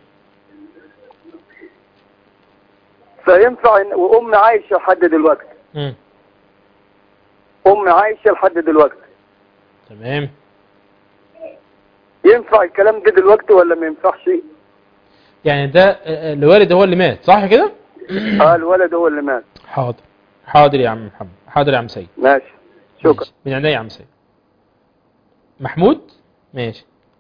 فينفع إن وامي عايشه لحد دلوقتي. امم امي عايشه لحد دلوقتي. تمام. ينفع الكلام ده دلوقتي ولا ما ينفعش؟ يعني ده الوالد هو اللي مات صح كده؟ اه الولد هو اللي مات. حاضر حاضر يا عم محمد. حاضر يا عم سيد. ماشي شكرا. من عينيا يا عم سيد. محمود. ماشي.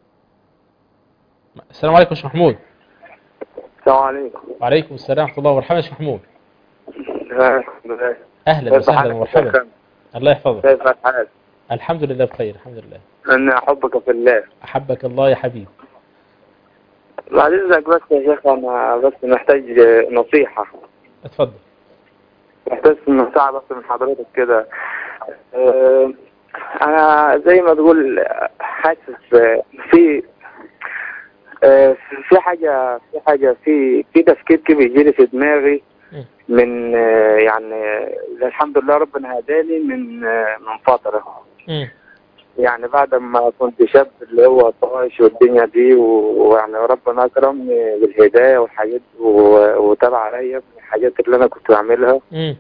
السلام عليكم يا شيخ محمود. السلام عليكم. وعليكم السلام ورحمه الله وبركاته. يا شيخ محمود. اهلا وسهلا ومرحبا. الله يحفظك. كيف الحال؟ الحمد لله بخير الحمد لله. أن أحبك في الله. أحبك الله يا حبيبي. بعد إذنك بس يا شيخ أنا بس محتاج نصيحة. اتفضل. محتاج نصيحة بس من حضرتك كده. أه أنا زي ما تقول حاسس في أه في حاجة في حاجة في في تفكير كده بيجيلي في دماغي من أه يعني الحمد لله ربنا هداني من أه من فترة. م. يعني بعد ما كنت شاب اللي هو طايش والدنيا دي ويعني ربنا اكرمني بالهدايه والحاجات وتابع عليا الحاجات اللي انا كنت بعملها. امم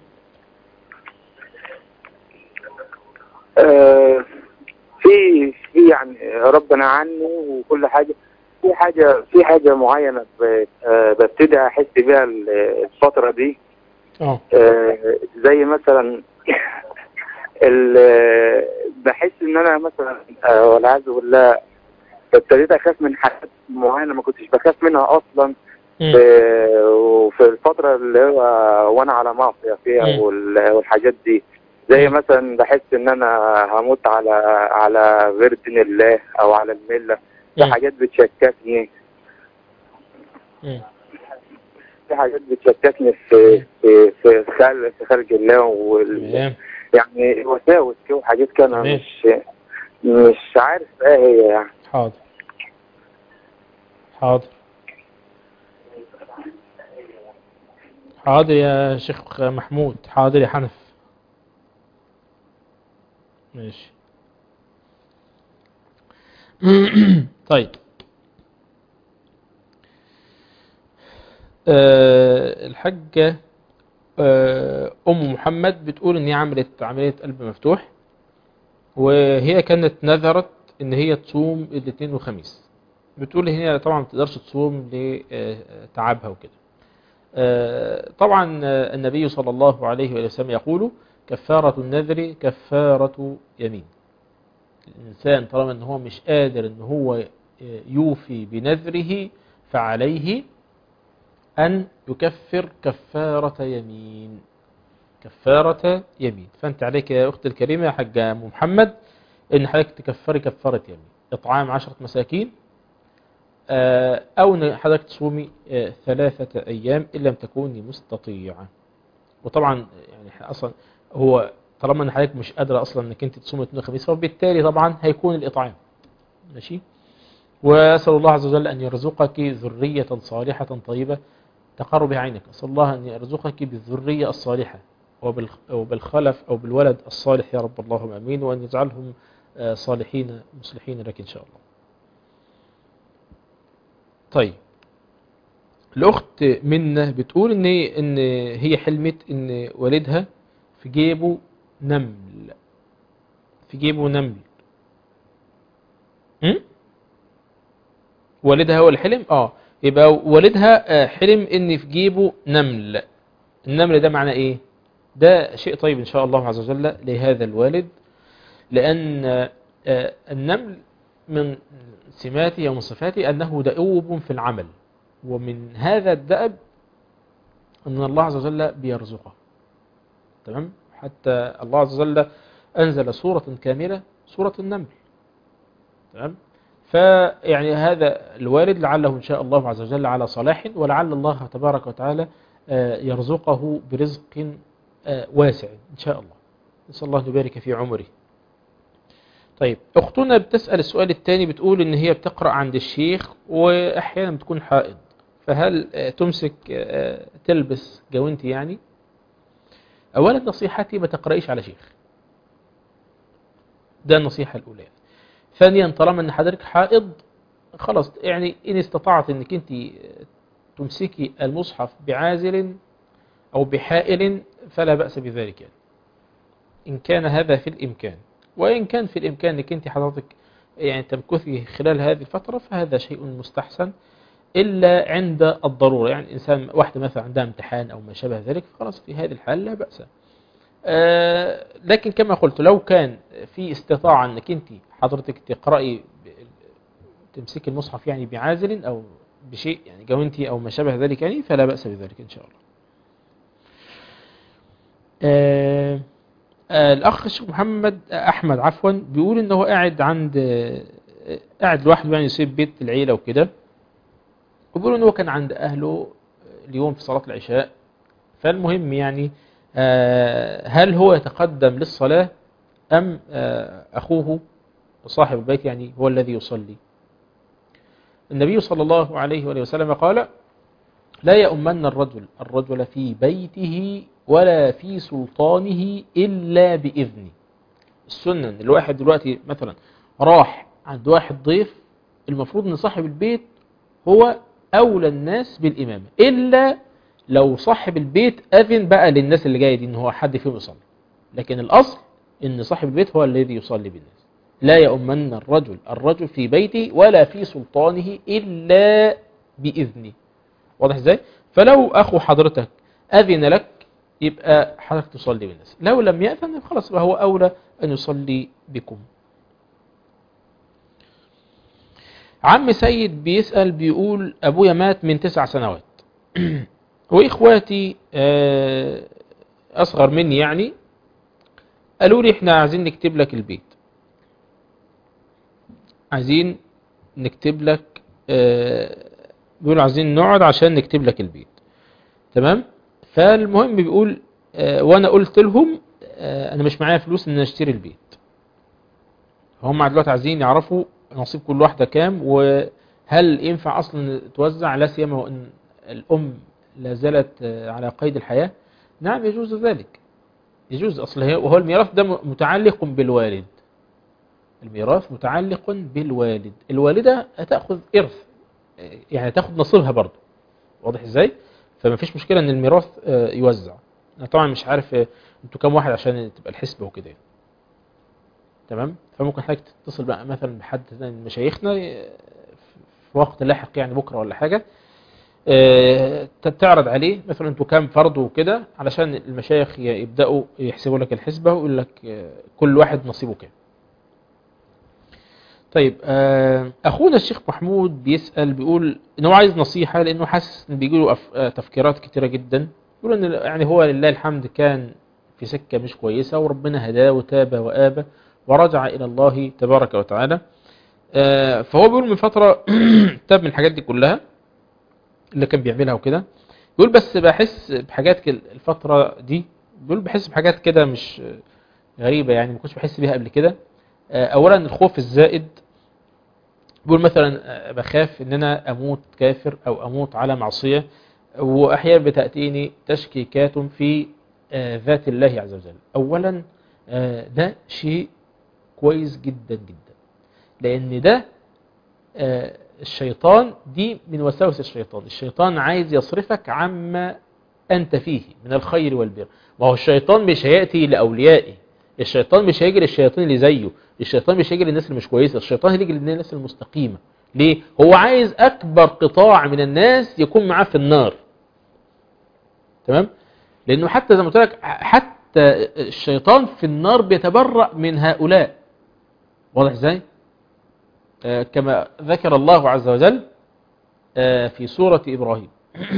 آه في في يعني ربنا عني وكل حاجه. في حاجه في حاجه معينه ببتدي احس بيها الفتره دي. اه آه زي مثلا بحس ان انا مثلا والعياذ بالله ابتديت اخاف من حاجات معينه ما كنتش بخاف منها اصلا في وفي الفتره اللي هو وانا على معصيه فيها والحاجات دي. زي مثلا بحس ان انا هموت على على غير دين الله او على المله. في حاجات بتشككني في حاجات بتشككني في في في خلق في خلق الله وال يعني وساوس كده وحاجات كده انا مش مش عارف ايه هي يعني. حاضر حاضر حاضر يا شيخ محمود. حاضر يا حنف. ماشي. طيب أه الحاجة أم محمد بتقول إن هي عملت عملية قلب مفتوح وهي كانت نذرت إن هي تصوم الاثنين والخميس. بتقول هي طبعا ما تقدرش تصوم لتعبها وكده. طبعا النبي صلى الله عليه وسلم يقول كفارة النذر كفارة يمين. الإنسان طالما إن هو مش قادر إن هو يوفي بنذره فعليه أن يكفر كفارة يمين. كفارة يمين. فأنت عليك يا أختي الكريمة يا حاجة أم محمد إن حضرتك تكفري كفارة يمين، إطعام عشرة مساكين، أو إن حضرتك تصومي ثلاثة أيام إن لم تكوني مستطيعة. وطبعا يعني أصلا هو طالما إن حضرتك مش قادرة أصلا إنك أنت تصومي اثنين وخميس فبالتالي طبعا هيكون الإطعام. ماشي. وأسأل الله عز وجل أن يرزقك ذرية صالحة طيبة تقر بها عينك. أسأل الله أن يرزقك بالذرية الصالحة وبالخلف أو بالولد الصالح يا رب اللهم أمين، وأن يجعلهم صالحين مصلحين لك إن شاء الله. طيب الأخت منة بتقول إن إن هي حلمت إن والدها في جيبه نمل. في جيبه نمل. م? والدها هو الحلم؟ آه يبقى والدها حلم إن في جيبه نمل. النمل ده معناه إيه؟ ده شيء طيب إن شاء الله عز وجل لهذا الوالد، لأن النمل من سماته ومن صفاته أنه دؤوب في العمل، ومن هذا الدأب أن الله عز وجل بيرزقه. تمام؟ حتى الله عز وجل أنزل سورة كاملة سورة النمل. تمام؟ فيعني هذا الوالد لعله إن شاء الله عز وجل على صلاح، ولعل الله تبارك وتعالى يرزقه برزق واسع إن شاء الله. نسأل الله أن يبارك في عمره. طيب أختنا بتسأل السؤال الثاني، بتقول إن هي بتقرأ عند الشيخ وأحيانا بتكون حائض، فهل تمسك تلبس جوانتي يعني؟ أولا نصيحتي ما تقرأيش على شيخ، ده النصيحة الأولى. ثانيا طالما أن حضرتك حائض خلاص يعني إن استطعت أنك أنت تمسكي المصحف بعازل أو بحائل فلا بأس بذلك يعني، إن كان هذا في الإمكان. وإن كان في الإمكان أنك أنت حضرتك يعني تمكثي خلال هذه الفترة فهذا شيء مستحسن، إلا عند الضرورة. يعني إنسان واحدة مثلا عندها امتحان أو ما شابه ذلك خلاص في هذه الحالة لا بأس. آه لكن كما قلت لو كان في استطاعة أنك أنت حضرتك تقرأي تمسكي المصحف يعني بعازل أو بشيء يعني جوانتي أو ما شابه ذلك يعني فلا بأس بذلك إن شاء الله. آه آه الأخ الشيخ محمد أحمد عفوا بيقول إن هو قاعد عند آه قاعد لوحده يعني يسيب بيت العيلة وكده، وبيقول إن هو كان عند أهله اليوم في صلاة العشاء. فالمهم يعني آه هل هو يتقدم للصلاة أم آه أخوه صاحب البيت يعني هو الذي يصلي؟ النبي صلى الله عليه وآله وسلم قال: لا يؤمن الرجل الرجل في بيته ولا في سلطانه إلا بإذنه. السنة إن الواحد دلوقتي مثلا راح عند واحد ضيف، المفروض أن صاحب البيت هو أولى الناس بالإمامة، إلا لو صاحب البيت أذن بقى للناس اللي جاية دي إن هو حد فيهم يصلي، لكن الأصل إن صاحب البيت هو الذي يصلي بالناس. لا يؤمن الرجل الرجل في بيته ولا في سلطانه إلا بإذنه. واضح ازاي؟ فلو أخو حضرتك أذن لك يبقى حضرتك تصلي بالناس، لو لم يأذن خلاص هو أولى أن يصلي بكم. عم سيد بيسأل بيقول: أبويا مات من تسع سنوات وإخواتي أصغر مني يعني قالوا لي إحنا عايزين نكتب لك البيت، عايزين نكتب لك بيقولوا عايزين نقعد عشان نكتب لك البيت. تمام؟ فالمهم بيقول آه وانا قلت لهم آه انا مش معايا فلوس ان اشتري البيت. هم دلوقتي عايزين يعرفوا نصيب كل واحده كام، وهل ينفع اصلا توزع، لا سيما وان الام لا زالت آه على قيد الحياه. نعم يجوز ذلك، يجوز. اصل هي وهو الميراث ده متعلق بالوالد، الميراث متعلق بالوالد، الوالده هتاخذ ارث يعني تاخد نصيبها برضه. واضح ازاي؟ فما فيش مشكله ان الميراث يوزع. انا طبعا مش عارف انتوا كام واحد عشان تبقى الحسبه وكده. تمام؟ فممكن حضرتك تتصل بقى مثلا بحد من مشايخنا في وقت لاحق يعني بكره ولا حاجه، تعرض عليه مثلا انتوا كام فرد وكده، علشان المشايخ يبداوا يحسبوا لك الحسبه ويقول لك كل واحد نصيبه كام. طيب اخونا الشيخ محمود بيسأل بيقول انه عايز نصيحة، لانه حاسس ان بيجي له تفكيرات كتيرة جدا. بيقول ان يعني هو لله الحمد كان في سكة مش كويسة وربنا هداه وتاب وآب ورجع الى الله تبارك وتعالى. فهو بيقول من فترة تاب من الحاجات دي كلها اللي كان بيعملها وكده. بيقول بس بحس بحاجات الفترة دي، بيقول بحس بحاجات كده مش غريبة يعني ما كنتش بحس بيها قبل كده. اولا الخوف الزائد، بيقول مثلا بخاف ان انا اموت كافر او اموت على معصية، واحيانا بتأتيني تشكيكات في ذات الله عز وجل. اولا ده شيء كويس جدا جدا، لان ده الشيطان دي من وساوس الشيطان. الشيطان عايز يصرفك عما انت فيه من الخير والبر. ما هو الشيطان مش هيأتي لأوليائه، الشيطان مش هيجي للشياطين اللي زيه، الشيطان مش هيجي للناس اللي مش كويسه، الشيطان هيجي للناس المستقيمه. ليه؟ هو عايز اكبر قطاع من الناس يكون معاه في النار. تمام؟ لانه حتى زي ما قلت لك حتى الشيطان في النار بيتبرأ من هؤلاء. واضح ازاي؟ آه كما ذكر الله عز وجل آه في سورة إبراهيم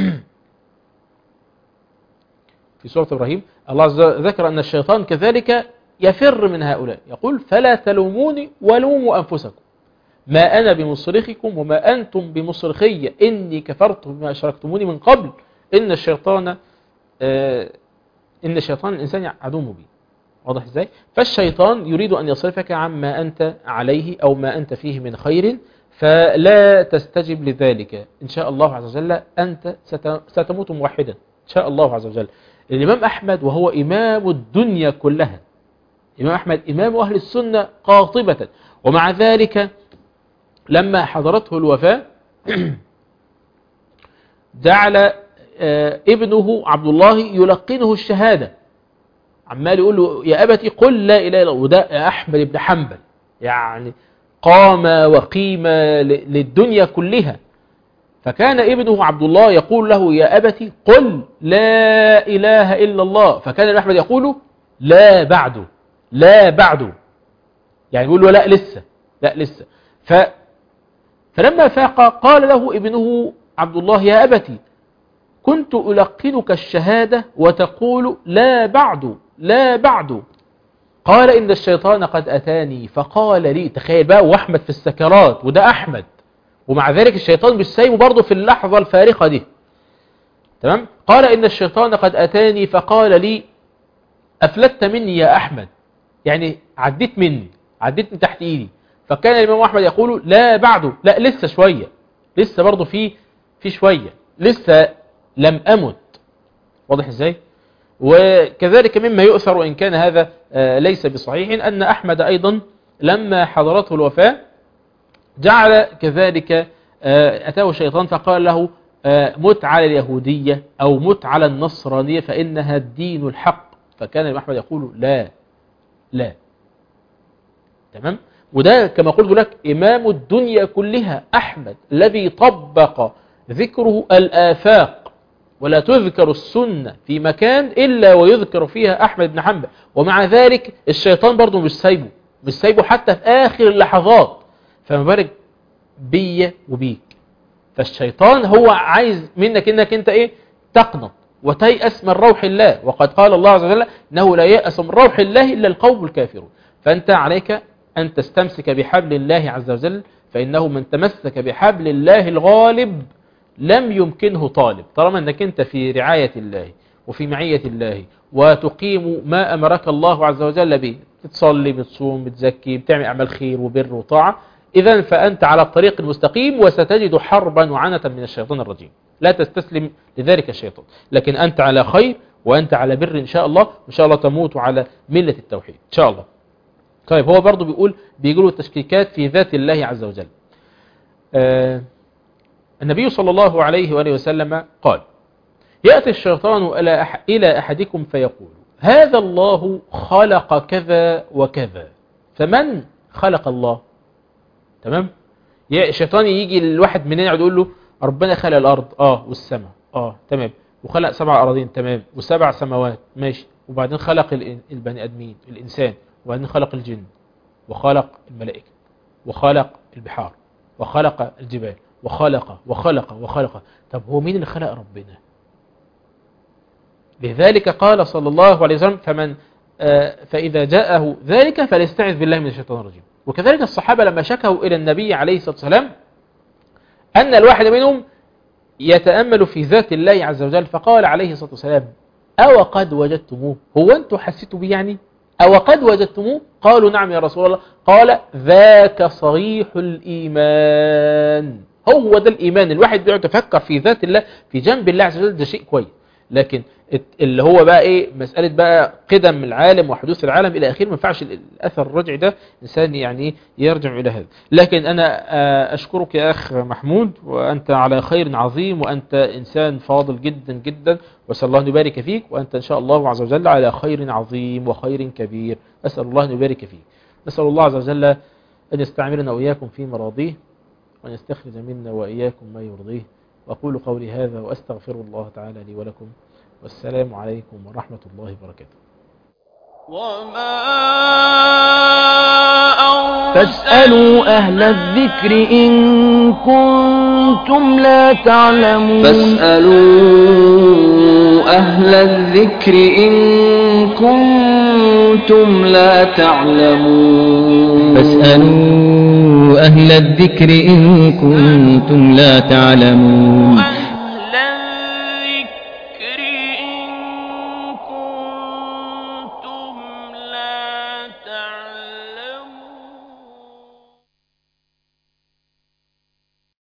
في سورة إبراهيم الله عز وجل ذكر أن الشيطان كذلك يفر من هؤلاء، يقول فلا تلوموني ولوموا أنفسكم ما أنا بمصرخكم وما أنتم بمصرخي إني كفرت بما أشركتموني من قبل إن الشيطان آه إن الشيطان الإنسان عدو مبين. واضح إزاي؟ فالشيطان يريد أن يصرفك عما أنت عليه أو ما أنت فيه من خير، فلا تستجب لذلك. إن شاء الله عز وجل أنت ستموت موحدا إن شاء الله عز وجل. الإمام أحمد وهو إمام الدنيا كلها، إمام أحمد إمام أهل السنة قاطبة، ومع ذلك لما حضرته الوفاة جعل ابنه عبد الله يلقنه الشهادة، عمال يقول له يا أبتي قل لا إله إلا الله. وده أحمد بن حنبل يعني قام وقيم للدنيا كلها، فكان ابنه عبد الله يقول له يا أبتي قل لا إله إلا الله، فكان أحمد يقول لا بعد لا بعد، يعني يقول له لا لسه لا لسه. ف فلما فاق قال له ابنه عبد الله يا أبتي كنت ألقنك الشهادة وتقول لا بعد لا بعد، قال إن الشيطان قد أتاني فقال لي. تخيل بقى، وأحمد في السكرات وده أحمد، ومع ذلك الشيطان مش سايبه برضه في اللحظة الفارقة دي. تمام. قال إن الشيطان قد أتاني فقال لي أفلت مني يا أحمد، يعني عديت مني، عديت من تحت إيدي. فكان الإمام أحمد يقول لا بعده، لا لسه شوية، لسه برضه في في شوية، لسه لم أمت. واضح إزاي؟ وكذلك مما يؤثر وإن كان هذا ليس بصحيح أن أحمد أيضا لما حضرته الوفاة جعل كذلك أتاه الشيطان فقال له مت على اليهودية أو مت على النصرانية فإنها الدين الحق. فكان الإمام أحمد يقول لا لا. تمام. وده كما قلت لك إمام الدنيا كلها أحمد الذي طبق ذكره الآفاق، ولا تذكر السنة في مكان إلا ويذكر فيها أحمد بن حنبل. ومع ذلك الشيطان برضو مش سايبه، مش سايبه حتى في آخر اللحظات. فما بالك بي وبيك. فالشيطان هو عايز منك إنك أنت إيه؟ تقنط وتيأس من روح الله. وقد قال الله عز وجل إنه لا يأس من روح الله إلا القوم الكافرون. فأنت عليك أن تستمسك بحبل الله عز وجل، فإنه من تمسك بحبل الله الغالب لم يمكنه طالب. طالما أنك أنت في رعاية الله وفي معية الله وتقيم ما أمرك الله عز وجل به، بتصلي بتصوم بتزكي بتعمل أعمال خير وبر وطاعة، إذن فأنت على الطريق المستقيم، وستجد حربا وعنة من الشيطان الرجيم. لا تستسلم لذلك الشيطان، لكن أنت على خير وأنت على بر إن شاء الله، إن شاء الله تموت على ملة التوحيد إن شاء الله. طيب هو برضو بيقول بيقولوا التشكيكات في ذات الله عز وجل. آه النبي صلى الله عليه وآله وسلم قال يأتي الشيطان إلى أحدكم فيقول هذا الله خلق كذا وكذا، فمن خلق الله؟ تمام. الشيطان يجي الواحد مننا يقعد يقول له ربنا خلق الأرض اه والسماء اه تمام، وخلق سبع أراضين تمام، وسبع سماوات ماشي، وبعدين خلق البني آدمين الإنسان، وبعدين خلق الجن، وخلق الملائكة، وخلق البحار، وخلق الجبال، وخلق وخلق وخلق. طب هو مين اللي خلق ربنا؟ لذلك قال صلى الله عليه وسلم فمن آه فإذا جاءه ذلك فليستعذ بالله من الشيطان الرجيم. وكذلك الصحابة لما شكوا إلى النبي عليه الصلاة والسلام أن الواحد منهم يتأمل في ذات الله عز وجل، فقال عليه الصلاة والسلام أو قد وجدتموه؟ هو أنتوا حسيتوا بيه يعني؟ أو قد وجدتموه؟ قالوا نعم يا رسول الله. قال ذاك صريح الإيمان. هو ده الإيمان. الواحد بيقعد يفكر في ذات الله في جنب الله عز وجل، ده شيء كويس، لكن اللي هو بقى ايه مسألة بقى قدم العالم وحدوث العالم الى اخره، ما ينفعش الاثر الرجعي ده انسان يعني يرجع الى هذا. لكن انا اشكرك يا اخ محمود، وانت على خير عظيم، وانت انسان فاضل جدا جدا، واسال الله ان يبارك فيك، وانت ان شاء الله عز وجل على خير عظيم وخير كبير. اسال الله ان يبارك فيك. نسال الله عز وجل ان يستعملنا واياكم في مراضيه، وان يستخرج منا واياكم ما يرضيه. واقول قولي هذا واستغفر الله تعالى لي ولكم، والسلام عليكم ورحمة الله وبركاته. وما فاسألوا أهل الذكر إن كنتم لا تعلمون. فاسألوا أهل الذكر إن كنتم لا تعلمون. فاسألوا أهل الذكر إن كنتم لا تعلمون.